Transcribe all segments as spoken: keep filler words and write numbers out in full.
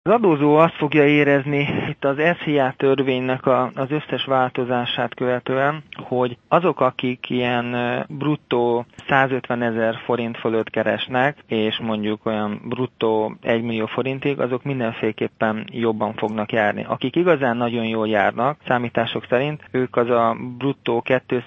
Az adózó azt fogja érezni itt az es zé á törvénynek a, az összes változását követően, hogy azok, akik ilyen bruttó százötvenezer forint fölött keresnek, és mondjuk olyan bruttó egymillió forintig, azok mindenféleképpen jobban fognak járni. Akik igazán nagyon jól járnak, számítások szerint, ők az a bruttó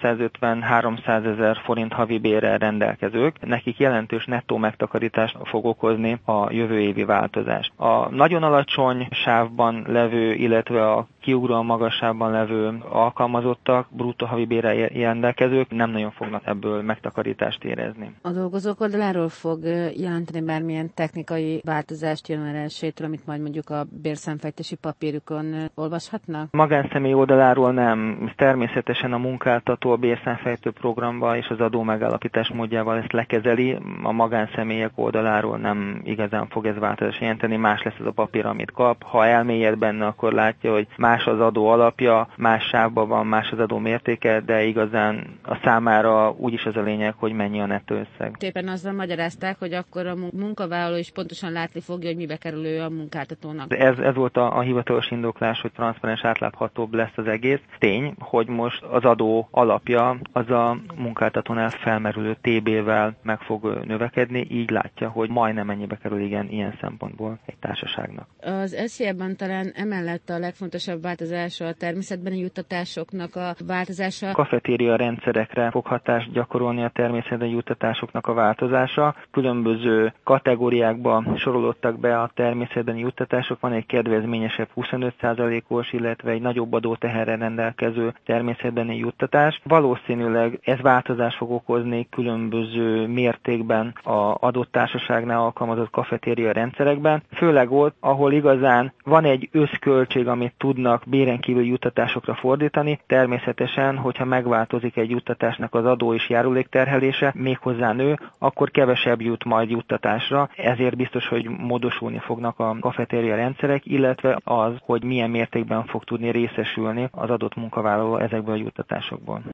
kétszázötven-háromszázezer forint havi bérrel rendelkezők, nekik jelentős nettó megtakarítást fog okozni a jövő évi változás. A nagyon alacsony sávban levő, illetve a kiugróan magas sávban levő alkalmazottak, bruttó havi bérrel rendelkezők nem nagyon fognak ebből megtakarítást érezni. A dolgozók oldaláról fog jelenteni bármilyen technikai változást január elsejétől, amit majd mondjuk a bérszámfejtési papírukon olvashatnak? Magánszemély oldaláról nem. Természetesen a munkáltató a bérszámfejtő programba és az adó megállapítás módjával ezt lekezeli. A magánszemélyek oldaláról nem igazán fog ez változást jelenteni, más lesz ez a papír, amit kap. Ha elmélyed benne, akkor látja, hogy más az adó alapja, más sávban van, más az adó mértéke, de igazán a számára úgyis az a lényeg, hogy mennyi a nettó összeg. Éppen azzal magyarázták, hogy akkor a munkavállaló is pontosan látni fogja, hogy mibe kerül ő a munkáltatónak. Ez, ez volt a, a hivatalos indoklás, hogy transzparens, átláthatóbb lesz az egész. Tény, hogy most az adó alapja az a munkáltatónál felmerülő té bével meg fog növekedni, így látja, hogy majdnem ennyibe kerül igen ilyen szempontból egy társaságnak. Az es zé á-ban talán emellett a legfontosabb változása a természetbeni juttatásoknak a változása. A kafetéria rendszerekre fog hatást gyakorolni a természetbeni juttatásoknak a változása. Különböző kategóriákba sorolódtak be a természetbeni juttatások. Van egy kedvezményesebb huszonöt százalékos, illetve egy nagyobb adóteherrel rendelkező természetbeni juttatás. Valószínűleg ez változást fog okozni különböző mértékben az adott társaságnál alkalmazott kafetéria rendszerekben, főleg ott, ahol igazán van egy összköltség, amit tudnak béren kívüli juttatásokra fordítani. Természetesen, hogyha megváltozik egy juttatásnak az adó és járulékterhelése, méghozzá nő, akkor kevesebb jut majd juttatásra. Ezért biztos, hogy módosulni fognak a kafetéria rendszerek, illetve az, hogy milyen mértékben fog tudni részesülni az adott munkavállaló ezekből a juttatásokból.